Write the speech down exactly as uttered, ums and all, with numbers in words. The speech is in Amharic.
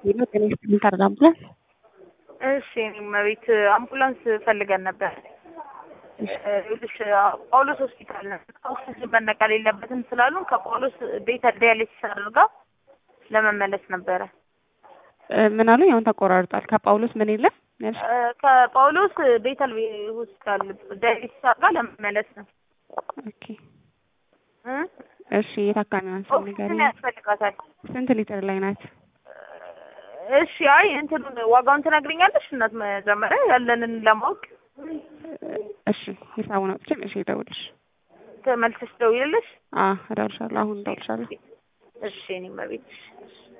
ነው ግን ምን አምቡላንስ? እሺ እኔም ቤት አምቡላንስ ፈልገን ነበር። እሺ ጳውሎስ ሆስፒታል ነው። ኦክሲጅን መነቀል የለበትም ስላሉ ከጳውሎስ ቤተ ዲያሊሲስ አድርጋ ለመመለስ ነበረ። ምን አሉ? ያው ተቆራርጧል። ከጳውሎስ ምን የለም? ከጳውሎስ ቤተል ሆስፒታል ዲያሊሲስ አድርጋ ለመመለስ ነው። ኦኬ እሺ የታካሚዋን ስም ንገሪኝ። ያስፈልጋታል። ስንት ሊትር ላይ ናት? እሺ አይ እንትኑን ዋጋውን ትነግሪኛለሽ? እናት መጀመሪያ ያለንን ለማወቅ። እሺ ሂሳቡን አውጥቼ እሺ እደውልልሽ። ተመልሰሽ ደውይልሽ? አዎ እደውልልሻለሁ። አሁን እደውልልሻለሁ። እሺ እኔም ቤት